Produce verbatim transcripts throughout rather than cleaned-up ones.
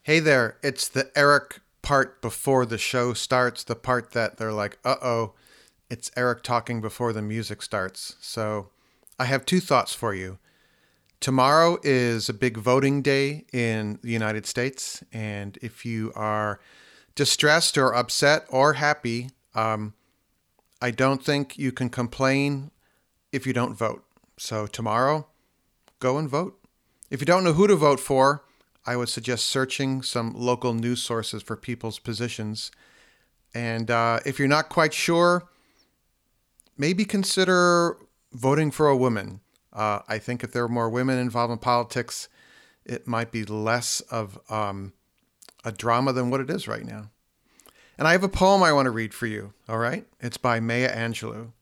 Hey there, it's the Eric part before the show starts, the part that they're like, uh-oh, it's Eric talking before the music starts. So I have two thoughts for you. Tomorrow is a big voting day in the United States, and if you are distressed or upset or happy, um, I don't think you can complain if you don't vote. So tomorrow, go and vote. If you don't know who to vote for, I would suggest searching some local news sources for people's positions. And uh, if you're not quite sure, maybe consider voting for a woman. Uh, I think if there were more women involved in politics, it might be less of um, a drama than what it is right now. And I have a poem I want to read for you, all right? It's by Maya Angelou.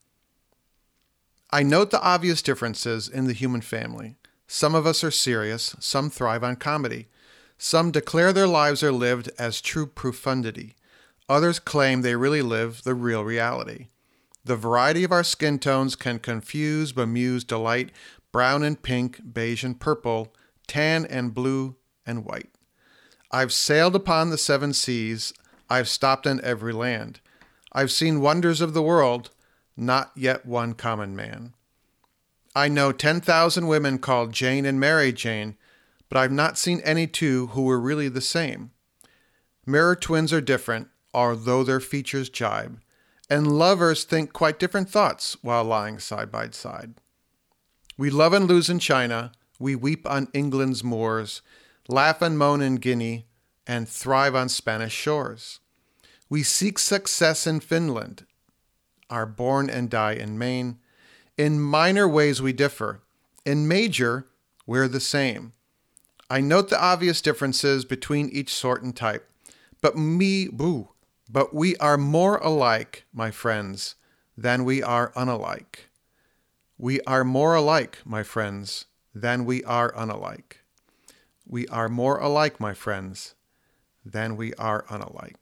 I note the obvious differences in the human family. Some of us are serious, some thrive on comedy. Some declare their lives are lived as true profundity. Others claim they really live the real reality. The variety of our skin tones can confuse, bemuse, delight, brown and pink, beige and purple, tan and blue and white. I've sailed upon the seven seas. I've stopped in every land. I've seen wonders of the world, not yet one common man. I know ten thousand women called Jane and Mary Jane, but I've not seen any two who were really the same. Mirror twins are different, although their features jibe, and lovers think quite different thoughts while lying side by side. We love and lose in China, we weep on England's moors, laugh and moan in Guinea, and thrive on Spanish shores. We seek success in Finland, are born and die in Maine. In minor ways we differ. In major, we're the same. I note the obvious differences between each sort and type. But me, boo, but we are more alike, my friends, than we are unalike. We are more alike, my friends, than we are unalike. We are more alike, my friends, than we are unalike.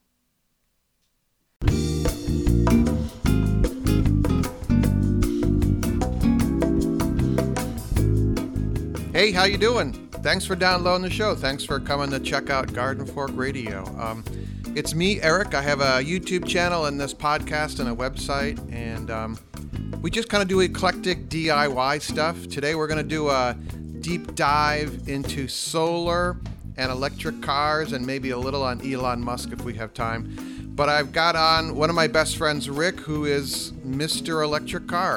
Hey, how you doing? Thanks for downloading the show. Thanks for coming to check out Garden Fork Radio. Um, it's me, Eric. I have a YouTube channel and this podcast and a website, and um, we just kind of do eclectic D I Y stuff. Today we're going to do a deep dive into solar and electric cars and maybe a little on Elon Musk if we have time. But I've got on one of my best friends, Rick, who is Mister Electric Car.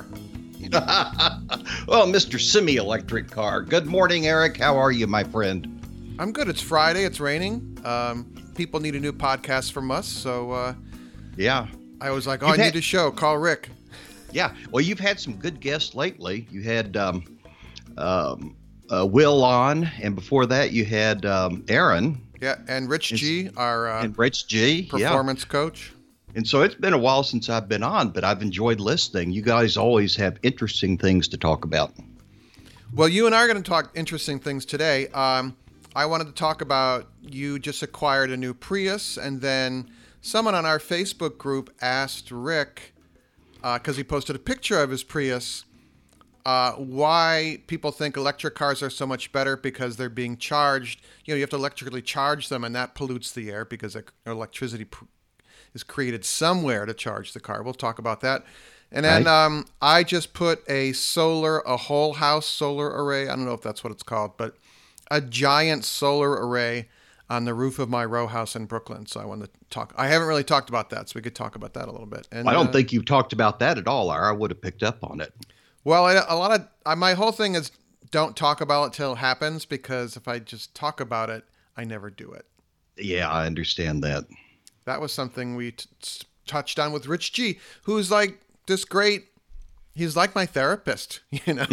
Well, Mister Semi-Electric Car. Good morning, Eric. How are you, my friend? I'm good. It's Friday. It's raining. Um, people need a new podcast from us. So, uh, yeah. I was like, oh, You've I had... need a show. Call Rick. Yeah. Well, you've had some good guests lately. You had um, um, uh, Will on, and before that, you had um, Aaron. Yeah, and Rich G, our uh, and Rich G, performance yeah. coach. And so it's been a while since I've been on, but I've enjoyed listening. You guys always have interesting things to talk about. Well, you and I are going to talk interesting things today. Um, I wanted to talk about you just acquired a new Prius, and then someone on our Facebook group asked Rick, because uh, he posted a picture of his Prius, uh, why people think electric cars are so much better because they're being charged. You know, you have to electrically charge them, and that pollutes the air because electricity pr- is created somewhere to charge the car. We'll talk about that. And then right. um, I just put a solar, a whole house solar array. I don't know if that's what it's called, but a giant solar array on the roof of my row house in Brooklyn. So I wanted to talk. I haven't really talked about that, so we could talk about that a little bit. And I don't uh, think you've talked about that at all, or I would have picked up on it. Well, I, a lot of uh, my whole thing is don't talk about it till it happens, because if I just talk about it, I never do it. Yeah, I understand that. That was something we t- t- touched on with Rich G, who's like this great, he's like my therapist, you know?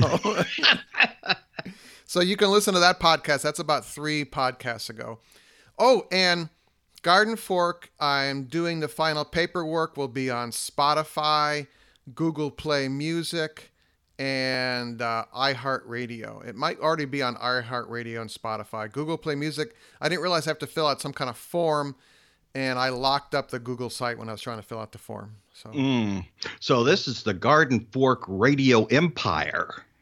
So you can listen to that podcast. That's about three podcasts ago. Oh, and Garden Fork, I'm doing the final paperwork, will be on Spotify, Google Play Music, and uh, iHeartRadio. It might already be on iHeartRadio and Spotify. Google Play Music, I didn't realize I have to fill out some kind of form, and I locked up the Google site when I was trying to fill out the form. So, mm. so this is the Garden Fork Radio Empire.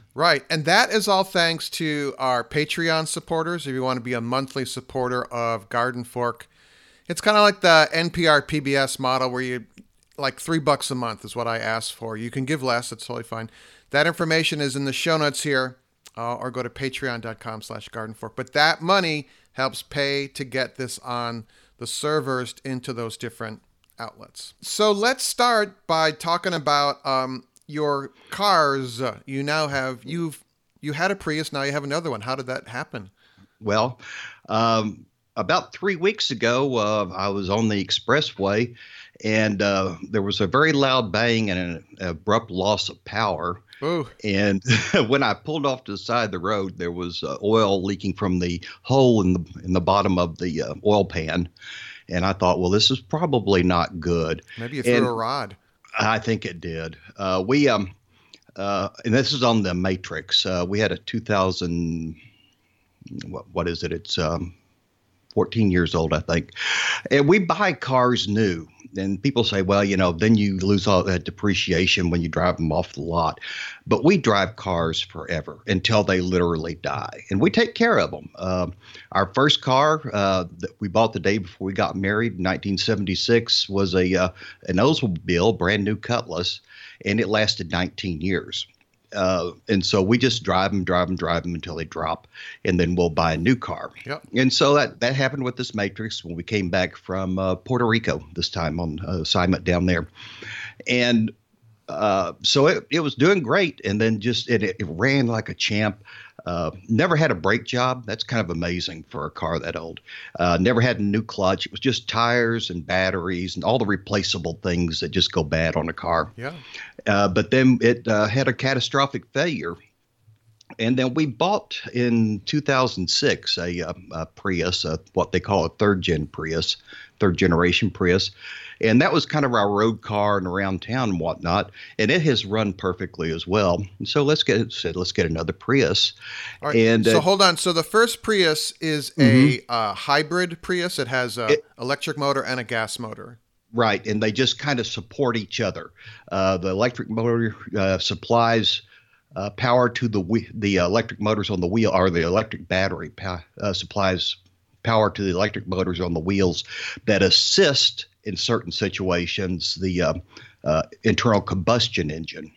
Right. And that is all thanks to our Patreon supporters. If you want to be a monthly supporter of Garden Fork, it's kind of like the N P R P B S model where you, like three bucks a month is what I asked for. You can give less. It's totally fine. That information is in the show notes here, uh, or go to patreon.com slash Garden Fork. But that money helps pay to get this on the servers into those different outlets. So let's start by talking about um, your cars. You now have, you've, you had a Prius, now you have another one. How did that happen? Well, um, about three weeks ago, uh, I was on the expressway and uh, there was a very loud bang and an abrupt loss of power. Ooh. And when I pulled off to the side of the road, there was uh, oil leaking from the hole in the in the bottom of the uh, oil pan. And I thought, well, this is probably not good. Maybe you threw and a rod. I think it did. Uh, we um, uh, and this is on the Matrix. Uh, we had a two thousand. What what is it? It's um, fourteen years old, I think. And we buy cars new. And people say, well, you know, then you lose all that depreciation when you drive them off the lot. But we drive cars forever until they literally die. And we take care of them. Uh, our first car uh, that we bought the day before we got married in nineteen seventy-six was a uh, an Oldsmobile, brand new Cutlass, and it lasted nineteen years. Uh, and so we just drive them, drive them, drive them until they drop, and then we'll buy a new car. Yep. And so that, that happened with this Matrix when we came back from uh, Puerto Rico this time on uh, assignment down there. And uh, so it, it was doing great. And then just it, it ran like a champ. Uh, never had a brake job. That's kind of amazing for a car that old. Uh, never had a new clutch. It was just tires and batteries and all the replaceable things that just go bad on a car. Yeah. Uh, but then it uh, had a catastrophic failure. And then we bought in two thousand six a, a, a Prius, a, what they call a third gen Prius, third generation Prius. And that was kind of our road car and around town and whatnot. And it has run perfectly as well. And so let's get said, let's get another Prius. All right. And so uh, hold on. So the first Prius is Mhm. a uh, hybrid Prius. It has a It- electric motor and a gas motor. Right, and they just kind of support each other. Uh, the electric motor uh, supplies uh, power to the whe- the electric motors on the wheel, or the electric battery pow- uh, supplies power to the electric motors on the wheels that assist in certain situations the uh, uh, internal combustion engine.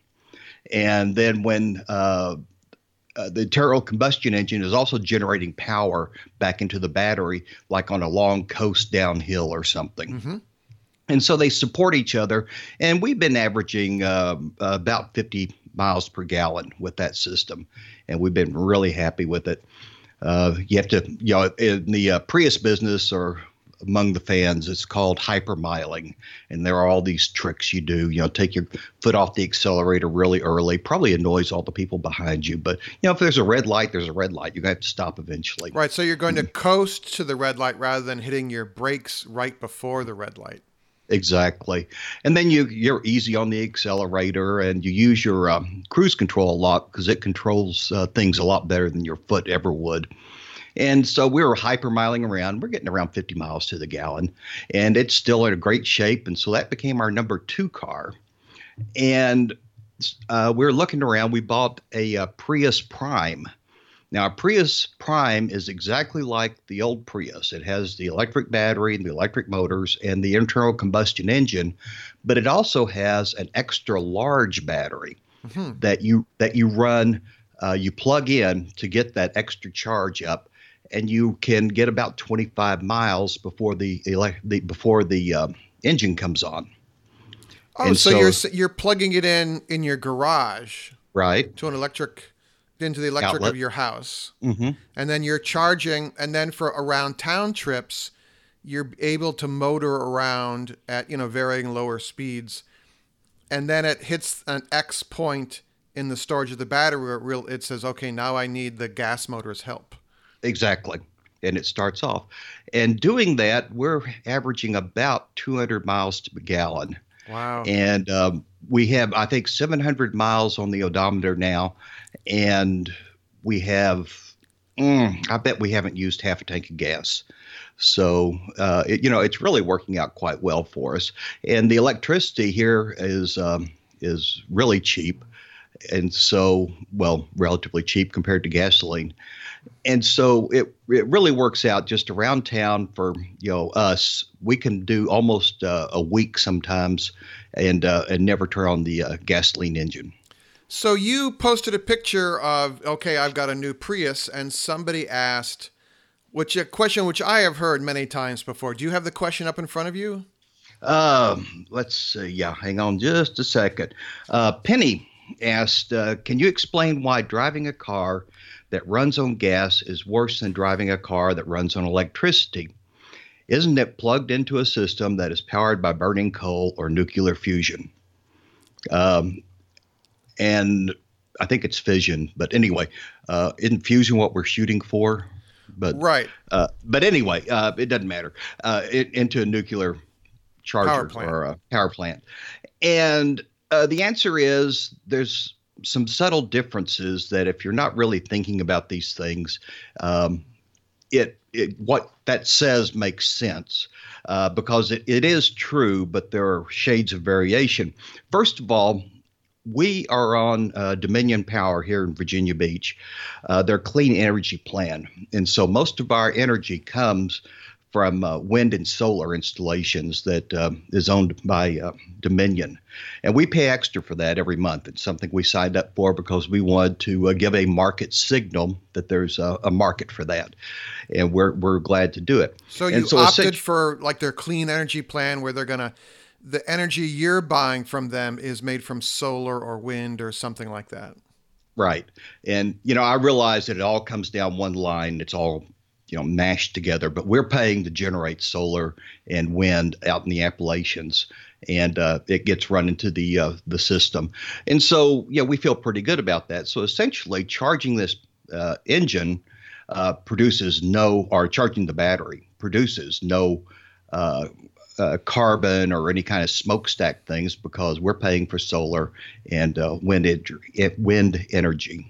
And then when uh, uh, the internal combustion engine is also generating power back into the battery, like on a long coast downhill or something. Mm-hmm. And so they support each other. And we've been averaging uh, about fifty miles per gallon with that system. And we've been really happy with it. Uh, you have to, you know, in the uh, Prius business or among the fans, it's called hypermiling. And there are all these tricks you do, you know, take your foot off the accelerator really early, probably annoys all the people behind you. But, you know, if there's a red light, there's a red light. You're going to have to stop eventually. Right. So you're going to coast to the red light rather than hitting your brakes right before the red light. Exactly. And then you, you're easy on the accelerator and you use your um, cruise control a lot because it controls uh, things a lot better than your foot ever would. And so we were hypermiling around. We're getting around fifty miles to the gallon, and it's still in a great shape. And so that became our number two car. And uh, we were looking around. We bought a, a Prius Prime. Now, a Prius Prime is exactly like the old Prius. It has the electric battery and the electric motors and the internal combustion engine, but it also has an extra large battery Mm-hmm. that you that you run, uh, you plug in to get that extra charge up, and you can get about twenty-five miles before the, elec- the before the um, engine comes on. Oh, And so, so- you're s- you're plugging it in in your garage Right. to an electric into the electric Outlet. of your house, Mm-hmm. and then you're charging, and then for around town trips, you're able to motor around at you know varying lower speeds, and then it hits an X point in the storage of the battery where it, real, it says, okay, now I need the gas motor's help. Exactly. And it starts off. And doing that, we're averaging about two hundred miles to the gallon. Wow. And um, we have, I think, seven hundred miles on the odometer now. And we have, mm, I bet we haven't used half a tank of gas. So, uh, it, you know, it's really working out quite well for us. And the electricity here is um, is really cheap. And so, well, relatively cheap compared to gasoline. And so it it really works out just around town for you know us. We can do almost uh, a week sometimes, and uh, and never turn on the uh, gasoline engine. So you posted a picture of, okay, I've got a new Prius, and somebody asked, which a question which I have heard many times before. Do you have the question up in front of you? Um, let's see. Yeah, hang on just a second. Uh, Penny asked, uh, "Can you explain why driving a car that runs on gas is worse than driving a car that runs on electricity? Isn't it plugged into a system that is powered by burning coal or nuclear fusion?" Um, and I think it's fission, but anyway, uh, isn't fusion what we're shooting for? But Right. uh, but anyway, uh, it doesn't matter. Uh, it, into a nuclear Power charger plant. or a power plant, and uh, the answer is there's some subtle differences that if you're not really thinking about these things, um, it, it what that says makes sense uh, because it, it is true, but there are shades of variation. First of all, we are on uh, Dominion Power here in Virginia Beach, uh, their clean energy plan. And so most of our energy comes from uh, wind and solar installations that um, is owned by uh, Dominion. And we pay extra for that every month. It's something we signed up for because we wanted to uh, give a market signal that there's a, a market for that. And we're we're glad to do it. So and you so opted for like their clean energy plan where they're going to, the energy you're buying from them is made from solar or wind or something like that. Right. And, you know, I realize that it all comes down one line. It's all, you know, mashed together, but we're paying to generate solar and wind out in the Appalachians, and uh, it gets run into the uh, the system. And so, yeah, we feel pretty good about that. So essentially, charging this uh, engine uh, produces no, or charging the battery produces no uh, uh, carbon or any kind of smokestack things because we're paying for solar and uh, wind, ed- wind energy.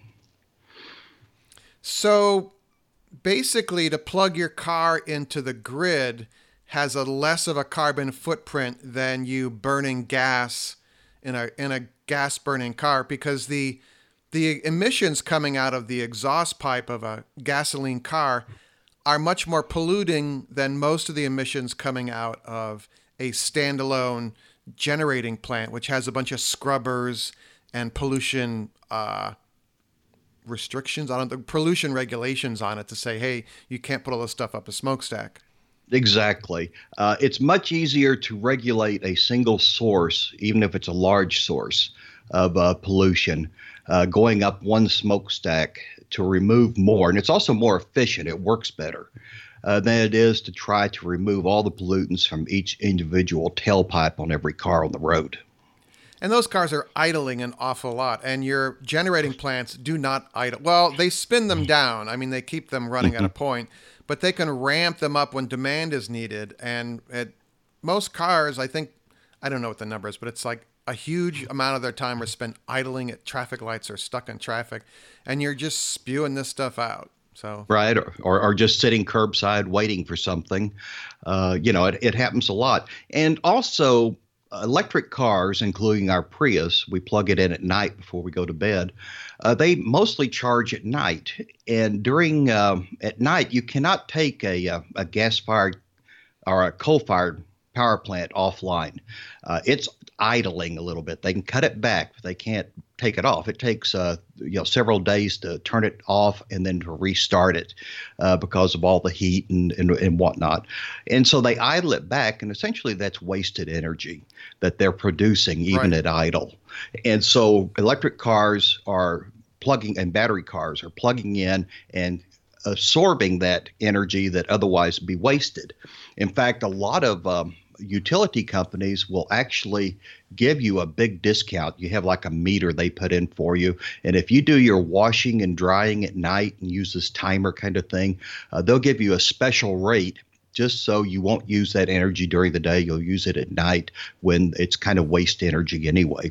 So basically, to plug your car into the grid has a less of a carbon footprint than you burning gas in a in a gas burning car, because the the emissions coming out of the exhaust pipe of a gasoline car are much more polluting than most of the emissions coming out of a standalone generating plant, which has a bunch of scrubbers and pollution uh, restrictions on it, the pollution regulations on it to say, hey, you can't put all this stuff up a smokestack. Exactly. Uh, it's much easier to regulate a single source, even if it's a large source of uh, pollution, uh, going up one smokestack to remove more. And it's also more efficient. It works better uh, than it is to try to remove all the pollutants from each individual tailpipe on every car on the road. And those cars are idling an awful lot. And your generating plants do not idle. Well, they spin them down. I mean, they keep them running at a point, but they can ramp them up when demand is needed. And at most cars, I think, I don't know what the number is, but it's like a huge amount of their time are spent idling at traffic lights or stuck in traffic. And you're just spewing this stuff out. So right, or, or or just sitting curbside waiting for something. Uh, you know, it, it happens a lot. And also, electric cars, including our Prius, we plug it in at night before we go to bed. Uh, they mostly charge at night, and during uh, at night you cannot take a a, a gas-fired or a coal-fired power plant offline. Uh, it's idling a little bit. They can cut it back, but they can't take it off. It takes uh, you know several days to turn it off and then to restart it uh, because of all the heat and, and and whatnot. And so they idle it back, and essentially that's wasted energy that they're producing even Right. at idle. And so electric cars are plugging, and battery cars are plugging in and absorbing that energy that otherwise would be wasted. In fact, a lot of um, utility companies will actually give you a big discount. You have like a meter they put in for you. And if you do your washing and drying at night and use this timer kind of thing, uh, they'll give you a special rate just so you won't use that energy during the day. You'll use it at night when it's kind of waste energy anyway.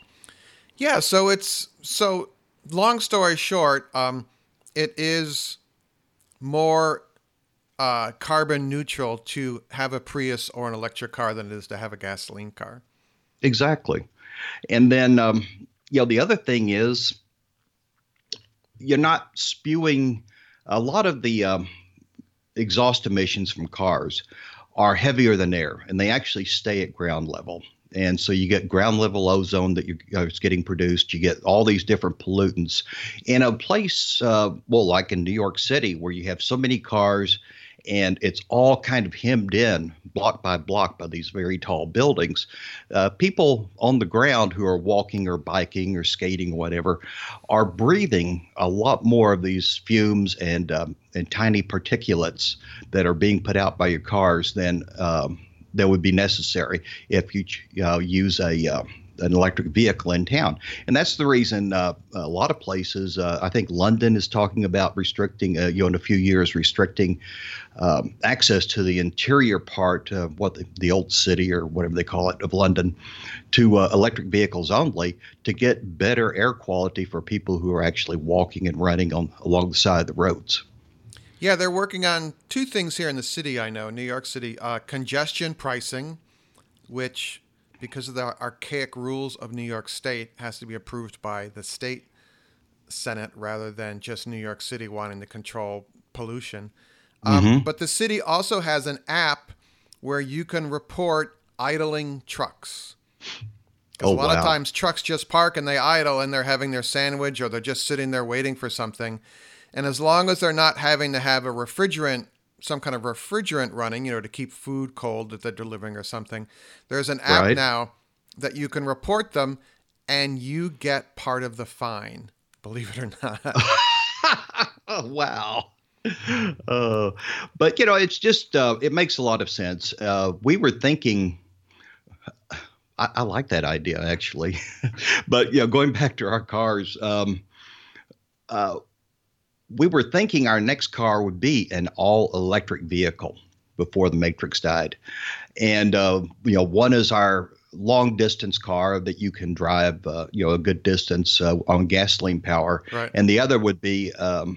yeah, so it's so long story short, um, it is more uh, carbon neutral to have a Prius or an electric car than it is to have a gasoline car. Exactly. And then, um, you know, the other thing is you're not spewing a lot of the um, exhaust emissions from cars are heavier than air, and they actually stay at ground level. And so you get ground level ozone that you're uh, it's getting produced. You get all these different pollutants in a place, uh, well, like in New York City, where you have so many cars and it's all kind of hemmed in block by block by these very tall buildings. Uh, people on the ground who are walking or biking or skating or whatever are breathing a lot more of these fumes and um, and tiny particulates that are being put out by your cars than um, that would be necessary if you uh, use a uh, an electric vehicle in town. And that's the reason uh, a lot of places, uh, I think London is talking about restricting, uh, you know, in a few years, restricting um, access to the interior part of what the, the old city or whatever they call it of London to uh, electric vehicles only to get better air quality for people who are actually walking and running on along the side of the roads. Yeah, they're working on two things here in the city, I know, New York City. Uh, congestion pricing, which, because of the archaic rules of New York State, has to be approved by the state Senate rather than just New York City wanting to control pollution. Um, Mm-hmm. But the city also has an app where you can report idling trucks. Because Oh, a lot wow. of times trucks just park and they idle and they're having their sandwich or they're just sitting there waiting for something. And as long as they're not having to have a refrigerant, some kind of refrigerant running, you know, to keep food cold that they're delivering or something, there's an app Right. now that you can report them and you get part of the fine, believe it or not. Oh, wow. Uh, but, you know, it's just, uh, it makes a lot of sense. Uh, we were thinking, I, I like that idea, actually. But, you know, going back to our cars, um, uh, we were thinking our next car would be an all-electric vehicle before the Matrix died. And, uh, you know, one is our long-distance car that you can drive, uh, you know, a good distance uh, on gasoline power. Right. And the other would be um,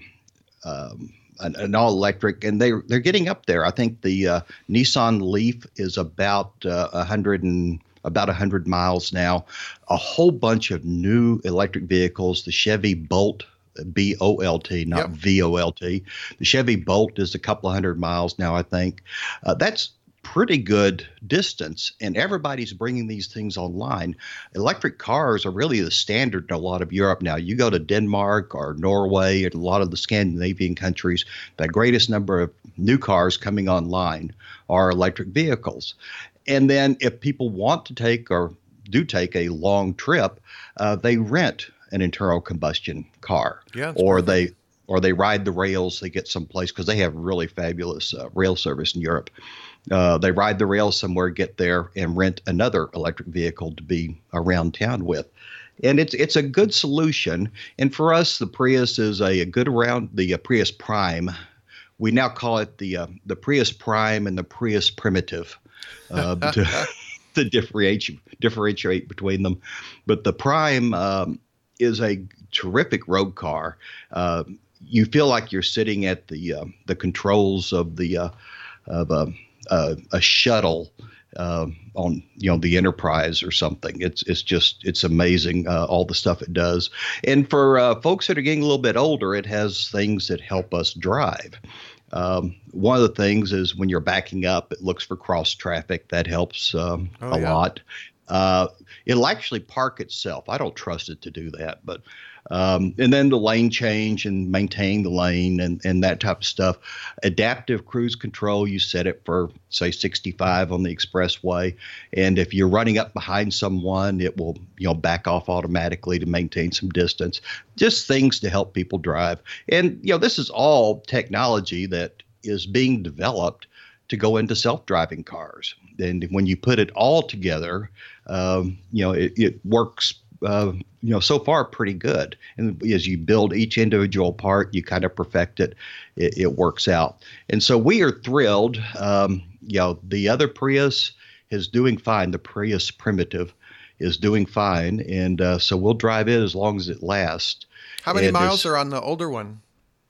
um, an, an all-electric. And they, they're getting up there. I think the uh, Nissan Leaf is about uh, one hundred and about one hundred miles now. A whole bunch of new electric vehicles, the Chevy Bolt, B O L T, not Yep. V O L T. The Chevy Bolt is a couple of hundred miles now, I think. Uh, that's pretty good distance, and everybody's bringing these things online. Electric cars are really the standard in a lot of Europe now. You go to Denmark or Norway and a lot of the Scandinavian countries, the greatest number of new cars coming online are electric vehicles. And then if people want to take or do take a long trip, uh, they rent an internal combustion car, Yeah, that's or perfect. they or they ride the rails. They get someplace because they have really fabulous uh, rail service in Europe. Uh, they ride the rails somewhere, get there, and rent another electric vehicle to be around town with. And it's it's a good solution. And for us, the Prius is a, a good around the uh, Prius Prime. We now call it the uh, the Prius Prime and the Prius Primitive. Uh, to, to differentiate differentiate between them, but the Prime um, is a terrific road car. Uh, you feel like you're sitting at the uh, the controls of the uh, of a, a, a shuttle uh, on you know the Enterprise or something. It's it's just it's amazing uh, all the stuff it does. And for uh, folks that are getting a little bit older, it has things that help us drive. Um, one of the things is when you're backing up, it looks for cross traffic. That helps um, Oh, a yeah. lot. Uh, it'll actually park itself. I don't trust it to do that, but um, and then the lane change and maintain the lane and, and that type of stuff. Adaptive cruise control, you set it for say sixty-five on the expressway, and if you're running up behind someone, it will you know back off automatically to maintain some distance. Just things to help people drive. And you know this is all technology that is being developed to go into self-driving cars. And when you put it all together, um, you know, it, it works, uh, you know, so far pretty good. And as you build each individual part, you kind of perfect it, it, it works out. And so we are thrilled. Um, you know, the other Prius is doing fine. The Prius Primitive is doing fine. And uh, so we'll drive it as long as it lasts. How many And miles there's- are on the older one?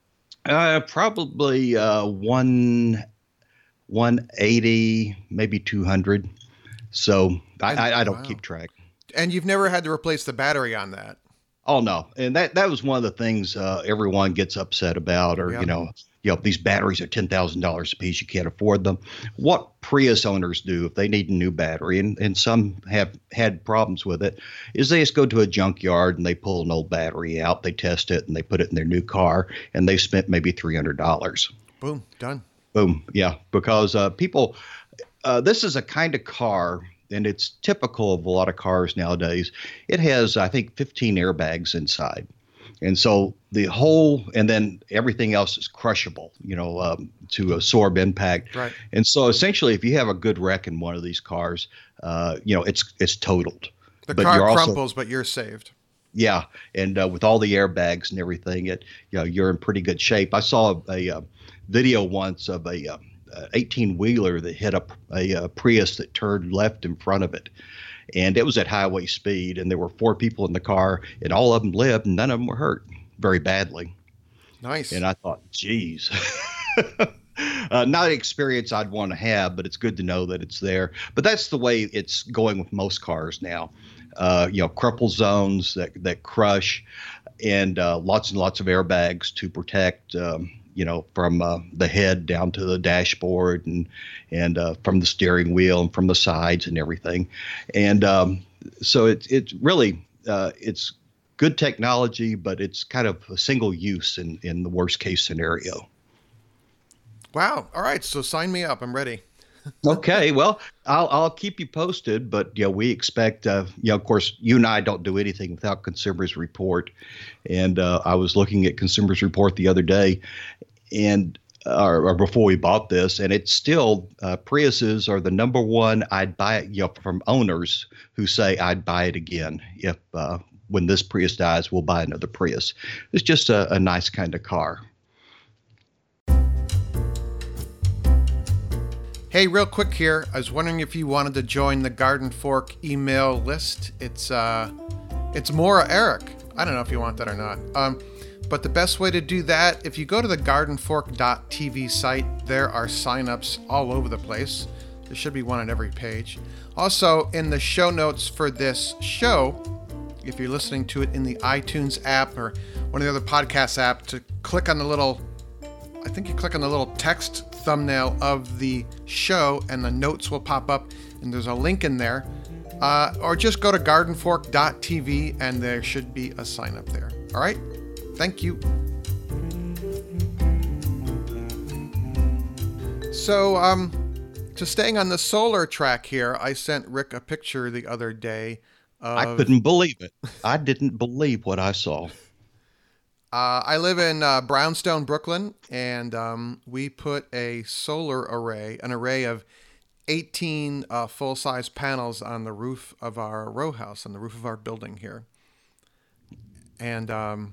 Uh, probably uh, one, one eighty, maybe two hundred. So I, I, I don't Wow. keep track. And you've never had to replace the battery on that. Oh no, and that that was one of the things uh, everyone gets upset about, or Yep. you know, you know, these batteries are ten thousand dollars a piece. You can't afford them. What Prius owners do if they need a new battery, and and some have had problems with it, is they just go to a junkyard and they pull an old battery out, they test it, and they put it in their new car, and they spent maybe three hundred dollars. Boom, done. Boom, yeah, because uh, people, uh, this is a kind of car. And it's typical of a lot of cars nowadays. It has, I think, fifteen airbags inside. And so the whole, and then everything else is crushable, you know, um, to absorb impact. Right. And so essentially, if you have a good wreck in one of these cars, uh, you know, it's it's totaled. The But car you're also- crumples, but you're saved. Yeah, and uh, with all the airbags and everything, it you know you're in pretty good shape. I saw a, a video once of a um, eighteen wheeler that hit a, a, a Prius that turned left in front of it, and it was at highway speed, and there were four people in the car, and all of them lived, and none of them were hurt very badly. Nice. And I thought, geez. Uh, not an experience I'd want to have, but it's good to know that it's there. But that's the way it's going with most cars now. Uh, you know, crumple zones that that crush, and uh, lots and lots of airbags to protect. Um, you know, from uh, the head down to the dashboard, and and uh, from the steering wheel and from the sides and everything. And um, so it's it's really uh, it's good technology, but it's kind of a single use in in the worst case scenario. Wow. All right. So sign me up. I'm ready. Okay, well, I'll I'll keep you posted, but you know, we expect, uh, you know, of course, you and I don't do anything without Consumers Report, and uh, I was looking at Consumers Report the other day, and or, or before we bought this, and it's still uh, Priuses are the number one. I'd buy it, you know, from owners who say I'd buy it again if uh, when this Prius dies, we'll buy another Prius. It's just a, a nice kind of car. Hey, real quick here. I was wondering if you wanted to join the Garden Fork email list. It's uh, it's Maura Eric. I don't know if you want that or not. Um, but the best way to do that, if you go to the garden fork dot t v site, there are signups all over the place. There should be one on every page. Also, in the show notes for this show, if you're listening to it in the iTunes app or one of the other podcast apps, to click on the little, I think you click on the little text thumbnail of the show and the notes will pop up, and there's a link in there. Uh, or just go to garden fork dot t v and there should be a sign up there. All right? Thank you. So, um, to staying on the solar track here, I sent Rick a picture the other day of... I couldn't believe it. I didn't believe what I saw. Uh, I live in uh, Brownstone, Brooklyn, and um, we put a solar array, an array of eighteen uh, full-size panels on the roof of our row house, on the roof of our building here. And um,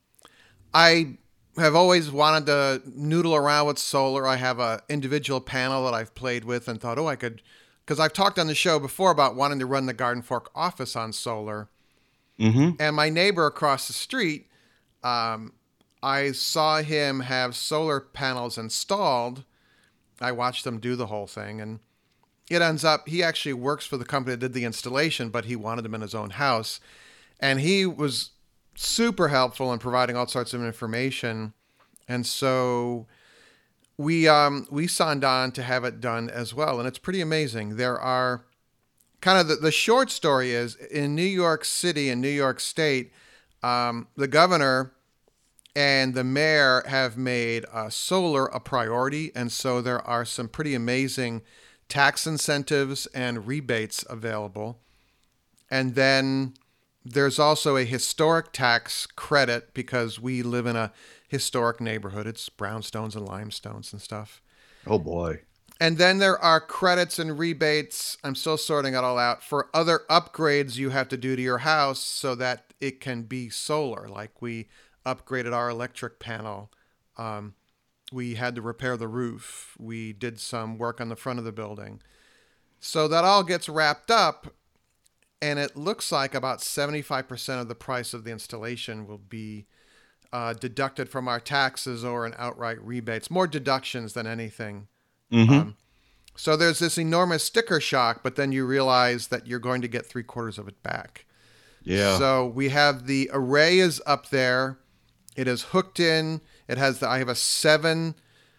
I have always wanted to noodle around with solar. I have an individual panel that I've played with and thought, oh, I could, because I've talked on the show before about wanting to run the Garden Fork office on solar. Mm-hmm. And my neighbor across the street, Um, I saw him have solar panels installed. I watched them do the whole thing, and it ends up, he actually works for the company that did the installation, but he wanted them in his own house. And he was super helpful in providing all sorts of information. And so we, um, we signed on to have it done as well. And it's pretty amazing. There are kind of the, the short story is in New York City and New York State, Um, the governor and the mayor have made uh, solar a priority, and so there are some pretty amazing tax incentives and rebates available. And then there's also a historic tax credit because we live in a historic neighborhood. It's brownstones and limestones and stuff. Oh, boy. And then there are credits and rebates, I'm still sorting it all out, for other upgrades you have to do to your house so that it can be solar. Like we upgraded our electric panel. Um, we had to repair the roof. We did some work on the front of the building. So that all gets wrapped up, and it looks like about seventy-five percent of the price of the installation will be uh, deducted from our taxes or an outright rebate. It's more deductions than anything. Mm-hmm. Um, So there's this enormous sticker shock, but then you realize that you're going to get three quarters of it back. Yeah. So we have the array is up there. It is hooked in. It has the, I have a seven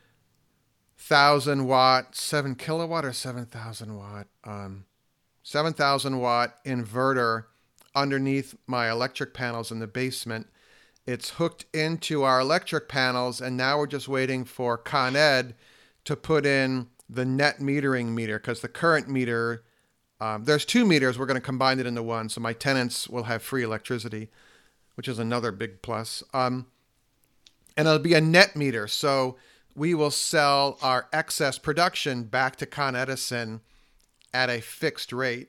thousand watt, seven kilowatt or seven thousand watt, um, seven thousand watt inverter underneath my electric panels in the basement. It's hooked into our electric panels, and now we're just waiting for Con Ed to put in the net metering meter, because the current meter, um, there's two meters. We're going to combine it into one, so my tenants will have free electricity, which is another big plus. Um, and it'll be a net meter, so we will sell our excess production back to Con Edison at a fixed rate.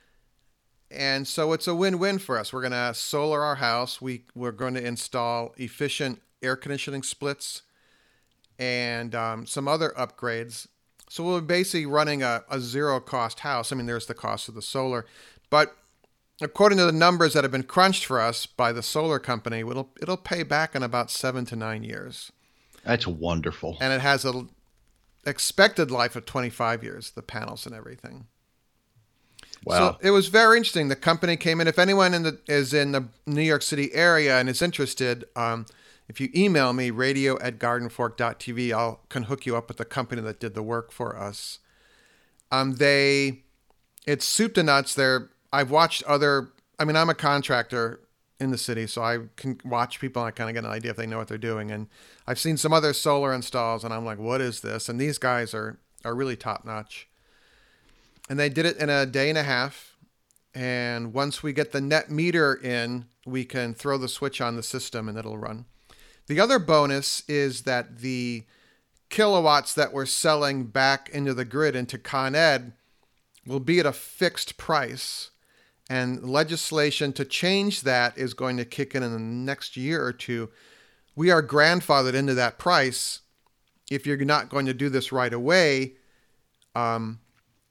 And so it's a win-win for us. We're going to solar our house. We, we're going to install efficient air conditioning splits and um, some other upgrades. So we're basically running a, a zero-cost house. I mean, there's the cost of the solar. But according to the numbers that have been crunched for us by the solar company, it'll, it'll pay back in about seven to nine years. That's wonderful. And it has an expected life of twenty-five years, the panels and everything. Wow. So it was very interesting. The company came in. If anyone in the, is in the New York City area and is interested, um, if you email me, radio at garden fork dot t v, I can hook you up with the company that did the work for us. Um, they, it's soup to nuts. They're, I've watched other, I mean, I'm a contractor in the city, so I can watch people and I kind of get an idea if they know what they're doing. And I've seen some other solar installs and I'm like, what is this? And these guys are, are really top notch. And they did it in a day and a half. And once we get the net meter in, we can throw the switch on the system and it'll run. The other bonus is that the kilowatts that we're selling back into the grid, into Con Ed, will be at a fixed price. And legislation to change that is going to kick in in the next year or two. We are grandfathered into that price. If you're not going to do this right away, um,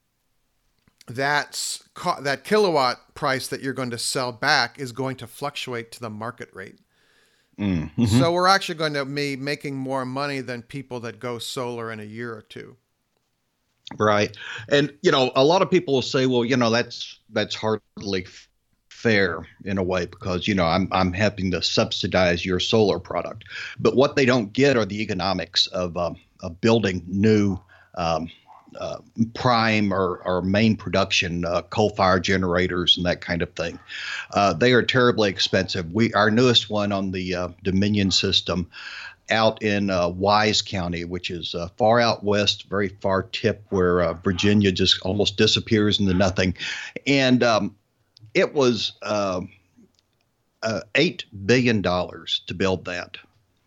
that's that kilowatt price that you're going to sell back is going to fluctuate to the market rate. Mm-hmm. So we're actually going to be making more money than people that go solar in a year or two. Right. And, you know, a lot of people will say, well, you know, that's that's hardly f- fair in a way because, you know, I'm I'm having to subsidize your solar product. But what they don't get are the economics of, um, of building new um, uh, prime or, or main production uh, coal-fired generators and that kind of thing. Uh, they are terribly expensive. We Our newest one on the uh, Dominion system out in uh, Wise County, which is uh, far out west, very far tip where uh, Virginia just almost disappears into nothing. And um, it was uh, uh, eight billion dollars to build that.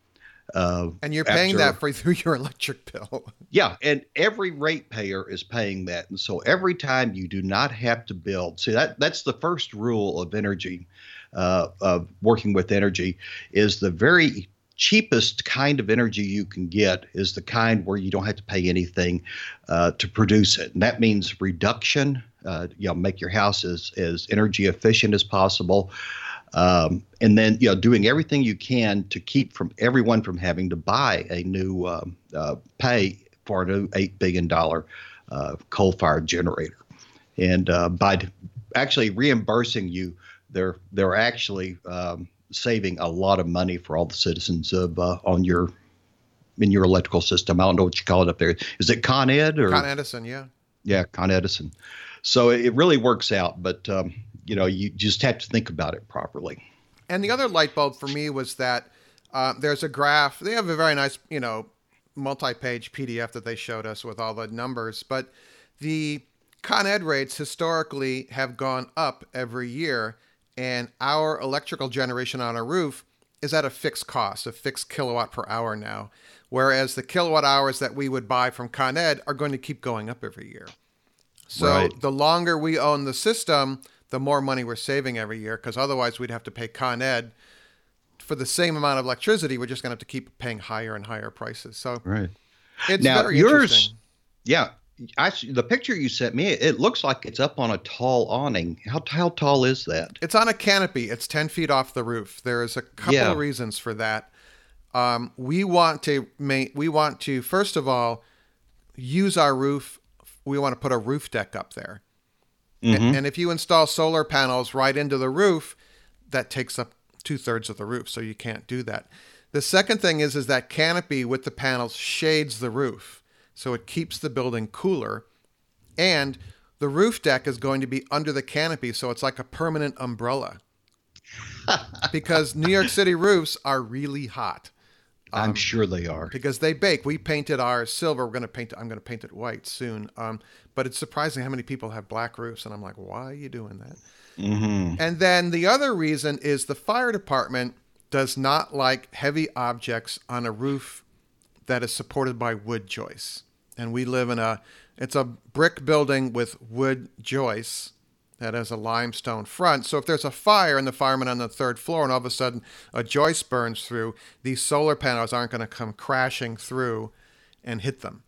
Uh, and you're paying after, that for through your electric bill. Yeah, and every ratepayer is paying that. And so every time you do not have to build, see, that that's the first rule of energy, uh, of working with energy, is the very cheapest kind of energy you can get is the kind where you don't have to pay anything uh, to produce it. And that means reduction, uh, you know, make your house as, as energy efficient as possible. Um, and then, you know, doing everything you can to keep from everyone from having to buy a new um, uh, pay for a new eight billion dollars uh, coal-fired generator. And uh, by actually reimbursing you, they're, they're actually um, saving a lot of money for all the citizens of uh, on your in your electrical system. I don't know what you call it up there. Is it Con Ed or Con Edison? Yeah. Yeah, Con Edison. So it really works out, but um, you know, you just have to think about it properly. And the other light bulb for me was that uh, there's a graph. They have a very nice, you know, multi-page P D F that they showed us with all the numbers, but the Con Ed rates historically have gone up every year. And our electrical generation on our roof is at a fixed cost, a fixed kilowatt per hour now, whereas the kilowatt hours that we would buy from Con Ed are going to keep going up every year. So right. The longer we own the system, the more money we're saving every year, because otherwise we'd have to pay Con Ed for the same amount of electricity. We're just going to have to keep paying higher and higher prices. So right. it's now, very yours, interesting. Yeah. I, the picture you sent me, it looks like it's up on a tall awning. How how tall is that? It's on a canopy. It's ten feet off the roof. There's a couple yeah. of reasons for that. Um, we want to make, we want to, first of all, use our roof we want to put a roof deck up there. Mm-hmm. And, and if you install solar panels right into the roof, that takes up two thirds of the roof. So you can't do that. The second thing is, is that canopy with the panels shades the roof. So it keeps the building cooler. And the roof deck is going to be under the canopy. So it's like a permanent umbrella. Because New York City roofs are really hot. I'm Um, sure they are. Because they bake. We painted ours silver. We're going to paint it. I'm going to paint it white soon. Um, but it's surprising how many people have black roofs. And I'm like, why are you doing that? Mm-hmm. And then the other reason is the fire department does not like heavy objects on a roof that is supported by wood joists. And we live in a, it's a brick building with wood joists that has a limestone front. So if there's a fire and the fireman on the third floor and all of a sudden a joist burns through, these solar panels aren't going to come crashing through and hit them.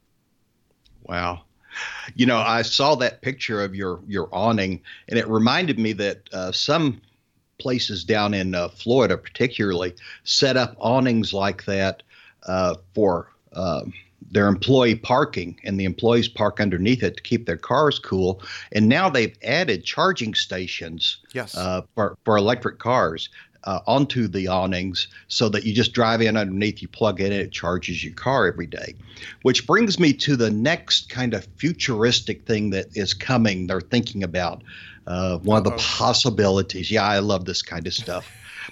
Wow. You know, I saw that picture of your, your awning, and it reminded me that uh, some places down in uh, Florida particularly set up awnings like that uh, for uh, their employee parking, and the employees park underneath it to keep their cars cool. And now they've added charging stations Yes. uh, for, for electric cars uh, onto the awnings so that you just drive in underneath, you plug in, and it charges your car every day. Which brings me to the next kind of futuristic thing that is coming, they're thinking about. Uh, one Uh-oh. of the possibilities. Yeah, I love this kind of stuff.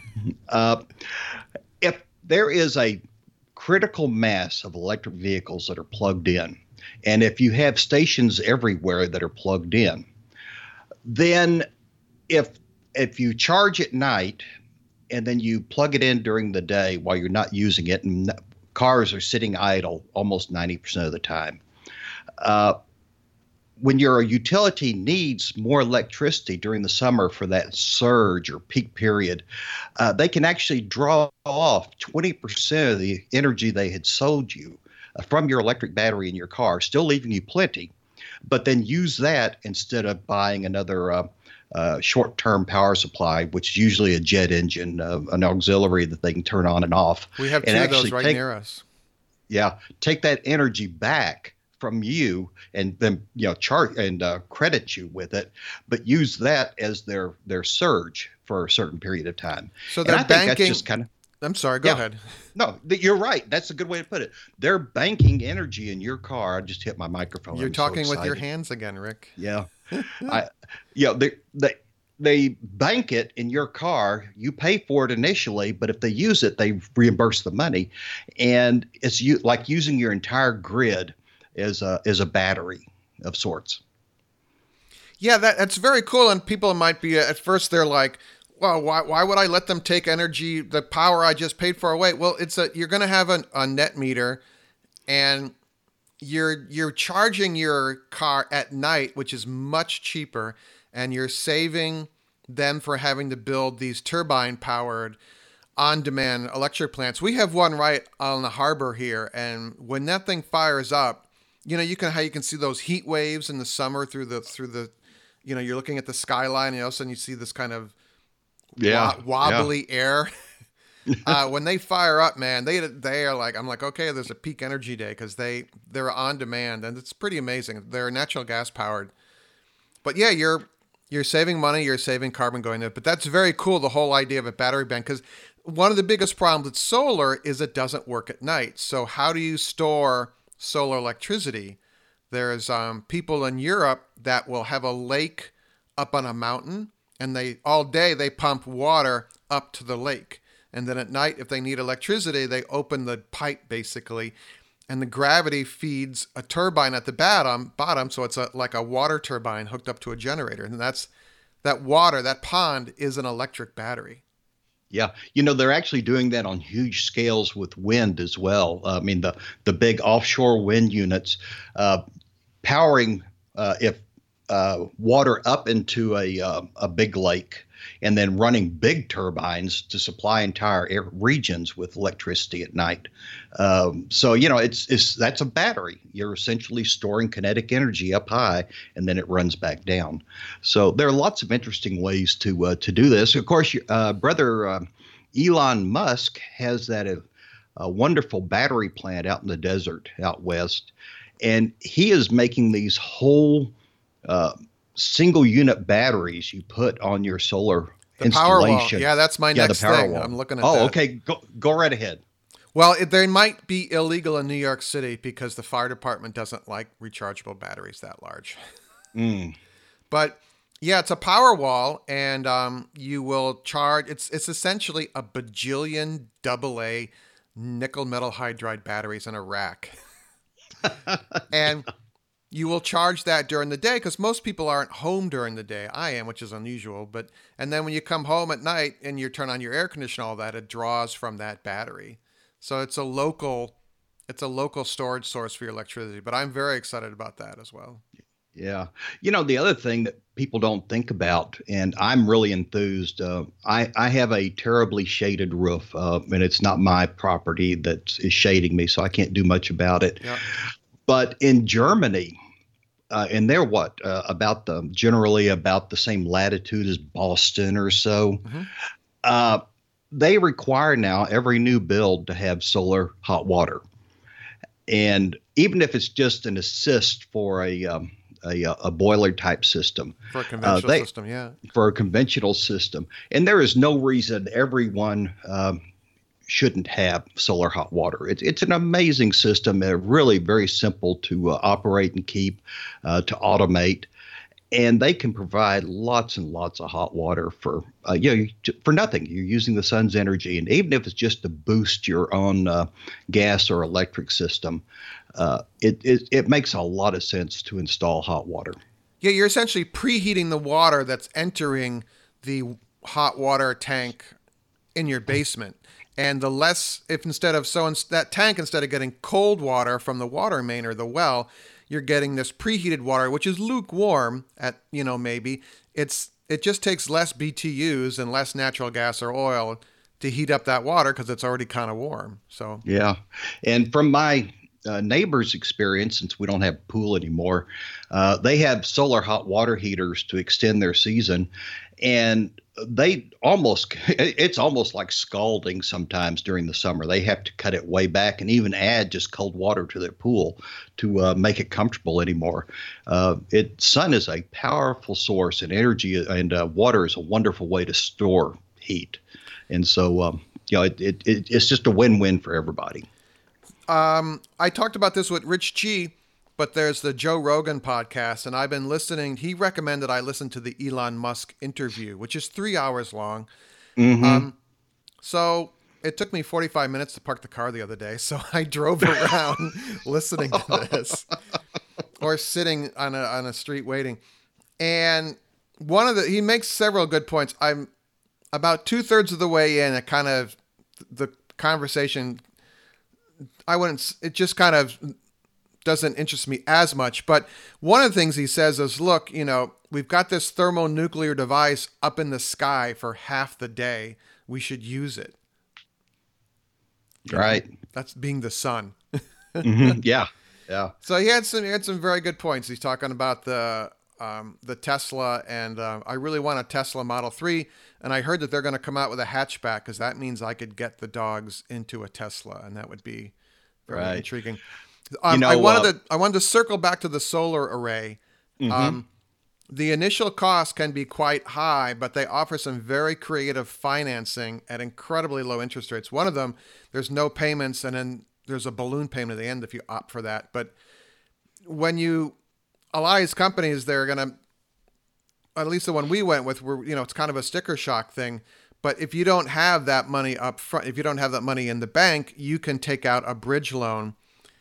uh, if there is a critical mass of electric vehicles that are plugged in, and if you have stations everywhere that are plugged in, then if if you charge at night and then you plug it in during the day while you're not using it, and cars are sitting idle almost ninety percent of the time, uh, when your utility needs more electricity during the summer for that surge or peak period, uh, they can actually draw off twenty percent of the energy they had sold you uh, from your electric battery in your car, still leaving you plenty, but then use that instead of buying another uh, uh, short-term power supply, which is usually a jet engine, uh, an auxiliary that they can turn on and off. We have two and of those right take, near us. Yeah, take that energy back from you and then, you know, chart and uh, credit you with it, but use that as their their surge for a certain period of time. So they're and I think banking. that's just kind of. I'm sorry. Go yeah, ahead. No, th- you're right. That's a good way to put it. They're banking energy in your car. I just hit my microphone. You're I'm so talking with your excited. hands again, Rick. Yeah, I, you know, they they they bank it in your car. You pay for it initially, but if they use it, they reimburse the money, and it's you like using your entire grid as a as a battery of sorts. Yeah, that that's very cool. And people might be at first they're like, well, why why would I let them take energy, the power I just paid for away? Well, it's a you're going to have a, a net meter, and you're you're charging your car at night, which is much cheaper, and you're saving them for having to build these turbine powered on-demand electric plants. We have one right on the harbor here, and when that thing fires up, you know, you can how you can see those heat waves in the summer through the through the, you know, you're looking at the skyline, and all of a sudden you see this kind of Yeah, wa- wobbly yeah. air. uh, when they fire up, man, they they are like, I'm like, okay, there's a peak energy day because they they're on demand, and it's pretty amazing. They're natural gas powered, but yeah, you're you're saving money, you're saving carbon going there. But that's very cool. The whole idea of a battery bank, because one of the biggest problems with solar is it doesn't work at night. So how do you store solar electricity? There's um, people in Europe that will have a lake up on a mountain, and they all day they pump water up to the lake. And then at night, if they need electricity, they open the pipe basically, and the gravity feeds a turbine at the bottom, bottom so it's a, like a water turbine hooked up to a generator. And that's that water, that pond is an electric battery. Yeah, you know, they're actually doing that on huge scales with wind as well. Uh, I mean, the the big offshore wind units uh, powering uh, if uh, water up into a uh, a big lake, and then running big turbines to supply entire air regions with electricity at night. Um, so, you know, it's it's that's a battery. You're essentially storing kinetic energy up high, and then it runs back down. So there are lots of interesting ways to uh, to do this. Of course, uh, brother uh, Elon Musk has that uh, a wonderful battery plant out in the desert out west. and he is making these whole uh, single unit batteries you put on your solar the Powerwall. installation. Yeah, that's my yeah, next the thing. Powerwall. I'm looking at oh, that. okay. Go, go right ahead. Well, it, they might be illegal in New York City because the fire department doesn't like rechargeable batteries that large. Mm. But yeah, it's a Powerwall, and um, you will charge. It's it's essentially a bajillion double A nickel metal hydride batteries in a rack, and you will charge that during the day because most people aren't home during the day. I am, which is unusual. But and then when you come home at night and you turn on your air conditioner, all that, it draws from that battery. So it's a local, it's a local storage source for your electricity. But I'm very excited about that as well. Yeah. You know, the other thing that people don't think about, and I'm really enthused, uh, I, I have a terribly shaded roof, uh, and it's not my property that is shading me, so I can't do much about it. Yeah. But in Germany, uh, and they're what, uh, about the, generally about the same latitude as Boston or so, mm-hmm. uh, they require now every new build to have solar hot water. And even if it's just an assist for a um, a, a boiler type system. For a conventional uh, they, system, yeah. For a conventional system. And there is no reason everyone um, shouldn't have solar hot water. It, it's an amazing system, uh, really very simple to uh, operate and keep, uh, to automate. And they can provide lots and lots of hot water for uh, you know, for nothing. You're using the sun's energy, and even if it's just to boost your own uh, gas or electric system, uh, it, it it makes a lot of sense to install hot water. Yeah, you're essentially preheating the water that's entering the hot water tank in your basement. And the less, if instead of so in, that tank, instead of getting cold water from the water main or the well, you're getting this preheated water, which is lukewarm at, you know, maybe it's, it just takes less B T Us and less natural gas or oil to heat up that water because it's already kind of warm. So, yeah. And from my uh, neighbor's experience, since we don't have a pool anymore, uh, they have solar hot water heaters to extend their season. And they almost, it's almost like scalding sometimes during the summer. They have to cut it way back and even add just cold water to their pool to uh, make it comfortable anymore. Uh, it sun is a powerful source, and energy and uh, water is a wonderful way to store heat. And so, um, you know, it, it, it, it's just a win-win for everybody. Um, I talked about this with Rich G, but there's the Joe Rogan podcast, and I've been listening. He recommended I listen to the Elon Musk interview, which is three hours long. Mm-hmm. Um, so it took me forty-five minutes to park the car the other day, so I drove around listening to this, or sitting on a on a street waiting. And one of the he makes several good points. I'm about two thirds of the way in. It kind of the conversation. I wouldn't. It just kind of doesn't interest me as much. But one of the things he says is, look, you know, we've got this thermonuclear device up in the sky for half the day. We should use it. You right. know, that's being the sun. Mm-hmm. Yeah. Yeah. So he had some, he had some very good points. He's talking about the, um, the Tesla, and uh, I really want a Tesla Model three. And I heard that they're going to come out with a hatchback, because that means I could get the dogs into a Tesla, and that would be very right. intriguing. Um, you know, I wanted uh, to I wanted to circle back to the solar array. Mm-hmm. Um, the initial cost can be quite high, but they offer some very creative financing at incredibly low interest rates. One of them, there's no payments, and then there's a balloon payment at the end if you opt for that. But when you, a lot of these companies, they're going to, at least the one we went with, were, you know, it's kind of a sticker shock thing. But if you don't have that money up front, if you don't have that money in the bank, you can take out a bridge loan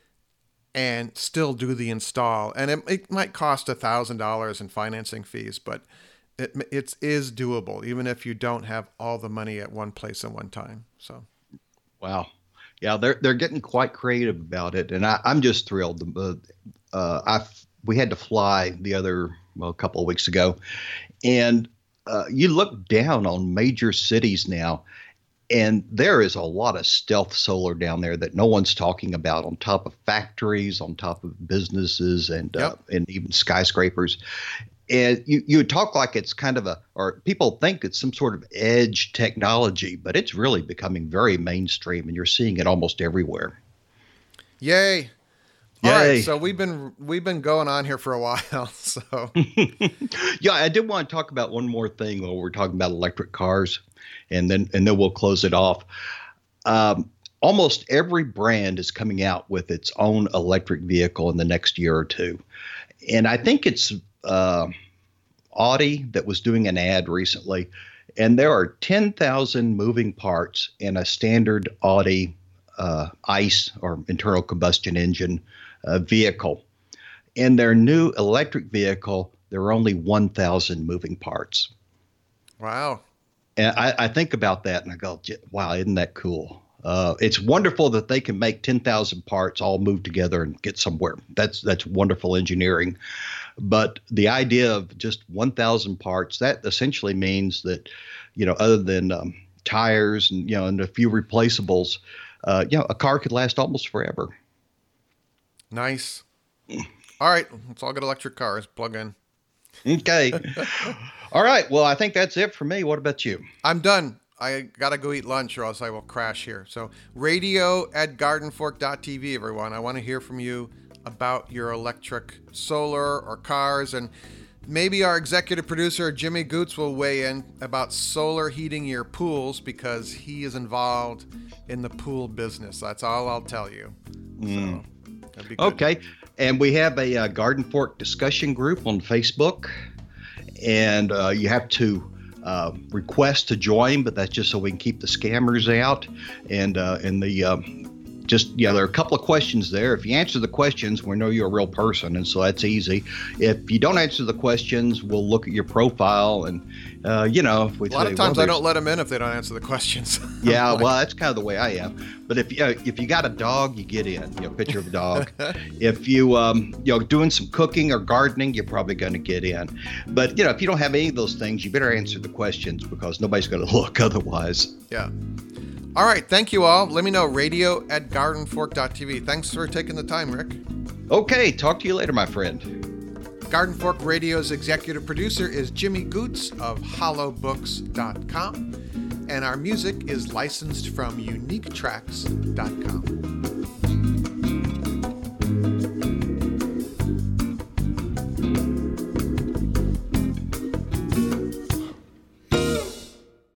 and still do the install. And it, it might cost a thousand dollars in financing fees, but it it is doable, even if you don't have all the money at one place at one time. So, wow, yeah, they're they're getting quite creative about it, and I, I'm just thrilled. Uh, uh, I we had to fly the other well, a couple of weeks ago, and uh, you look down on major cities now, and there is a lot of stealth solar down there that no one's talking about, on top of factories, on top of businesses, and yep. uh, and even skyscrapers. And you, you would talk like it's kind of a, or people think it's some sort of edge technology, but it's really becoming very mainstream, and you're seeing it almost everywhere. Yay. All Yay. right, so we've been we've been going on here for a while. So Yeah, I did want to talk about one more thing while we're talking about electric cars, and then and then we'll close it off. Um, almost every brand is coming out with its own electric vehicle in the next year or two. And I think it's uh, Audi that was doing an ad recently, and there are ten thousand moving parts in a standard Audi uh, ICE or internal combustion engine uh, vehicle. In their new electric vehicle, there are only one thousand moving parts. wow. And I, I think about that and I go, wow, isn't that cool? Uh, it's wonderful that they can make ten thousand parts all move together and get somewhere. That's that's wonderful engineering. But the idea of just one thousand parts, that essentially means that, you know, other than um, tires and, you know, and a few replaceables, uh, you know, a car could last almost forever. Nice. All right, let's all get electric cars. Plug in. Okay. All right. Well, I think that's it for me. What about you? I'm done. I gotta go eat lunch or else I will crash here. So radio at garden fork dot t v, everyone. I want to hear from you about your electric solar or cars, and maybe our executive producer Jimmy Goots will weigh in about solar heating your pools because he is involved in the pool business. That's all I'll tell you. Mm. So, that'd be good. Okay. And we have a, uh Garden Fork discussion group on Facebook, and uh, you have to uh, request to join, but that's just so we can keep the scammers out. And uh, and the um, just yeah, there are a couple of questions there. If you answer the questions, we know you're a real person, and so that's easy. If you don't answer the questions, we'll look at your profile, and uh, you know, if we A lot say, of times well, I don't let them in if they don't answer the questions. Yeah, Like, well, that's kind of the way I am. But if you uh, if you got a dog, you get in. You know, picture of a dog. If you um you know doing some cooking or gardening, you're probably going to get in. But you know, if you don't have any of those things, you better answer the questions because nobody's going to look otherwise. yeah. All right. Thank you all. Let me know. Radio at garden fork dot t v. Thanks for taking the time, Rick. Okay, talk to you later, my friend. Garden Fork Radio's executive producer is Jimmy Goots of hollow books dot com, and our music is licensed from unique tracks dot com.